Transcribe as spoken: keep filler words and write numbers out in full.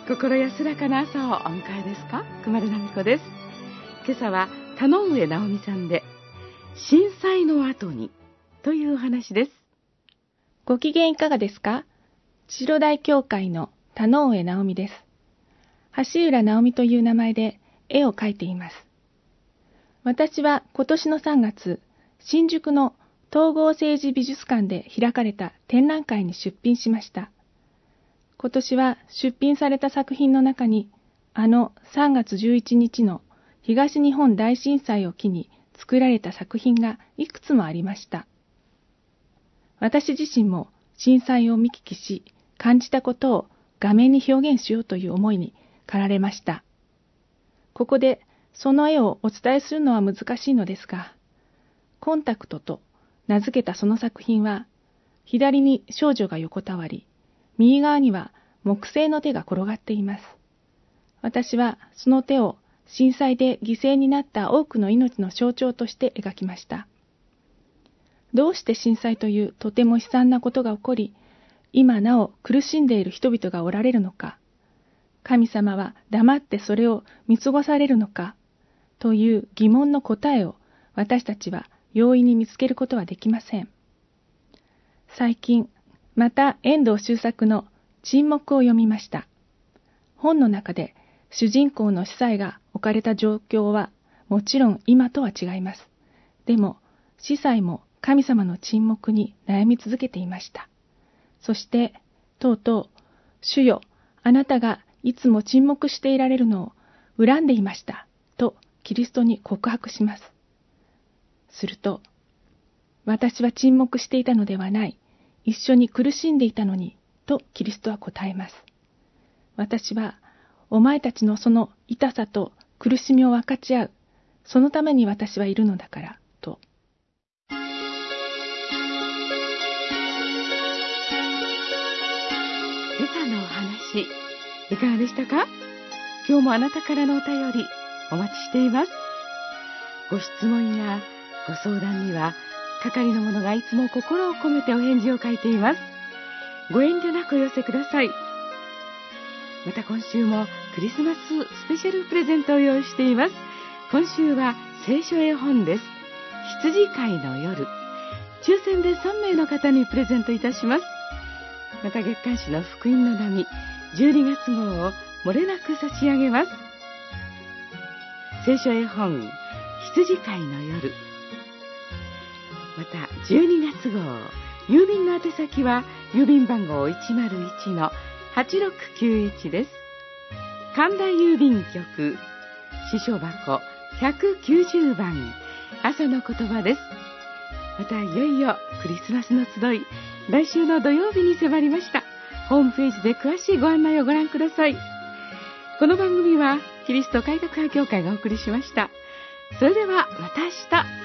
心安らかな朝をお迎えですか？熊田奈美子です。今朝は田上直美さんで震災の後にというお話です。 ご機嫌いかがですか？白大教会の田上直美です。橋浦直美という名前で絵を描いています。私は今年のさんがつ、新宿の統合政治美術館で開かれた展覧会に出品しました。今年は出品された作品の中に、あのさんがつじゅういちにちの東日本大震災を機に作られた作品がいくつもありました。私自身も震災を見聞きし、感じたことを画面に表現しようという思いに駆られました。ここでその絵をお伝えするのは難しいのですが、コンタクトと名付けたその作品は、左に少女が横たわり、右側には木製の手が転がっています。私はその手を震災で犠牲になった多くの命の象徴として描きました。どうして震災というとても悲惨なことが起こり、今なお苦しんでいる人々がおられるのか、神様は黙ってそれを見過ごされるのか、という疑問の答えを私たちは容易に見つけることはできません。最近、また遠藤周作の沈黙を読みました。本の中で主人公の司祭が置かれた状況はもちろん今とは違います。でも司祭も神様の沈黙に悩み続けていました。そしてとうとう、主よ、あなたがいつも沈黙していられるのを恨んでいましたとキリストに告白します。すると、私は沈黙していたのではない。一緒に苦しんでいたのに、とキリストは答えます。私は、お前たちのその痛さと苦しみを分かち合う。そのために私はいるのだから、と。 今朝のお話、いかがでしたか？今日もあなたからのお便り、お待ちしています。ご質問やご相談には、係の者がいつも心を込めてお返事を書いています。ご遠慮なくお寄せください。また今週もクリスマススペシャルプレゼントを用意しています。今週は聖書絵本です。羊飼いの夜。抽選でさんめいの方にプレゼントいたします。また月刊誌の福音の波じゅうにがつごうを漏れなく差し上げます。聖書絵本羊飼いの夜。またじゅうにがつごう、郵便の宛先は郵便番号 いちまるいちのはちろくきゅういち です。神田郵便局支所箱ひゃくきゅうじゅうばん、朝の言葉です。またいよいよクリスマスの集い、来週の土曜日に迫りました。ホームページで詳しいご案内をご覧ください。この番組はキリスト改革派協会がお送りしました。それではまた明日。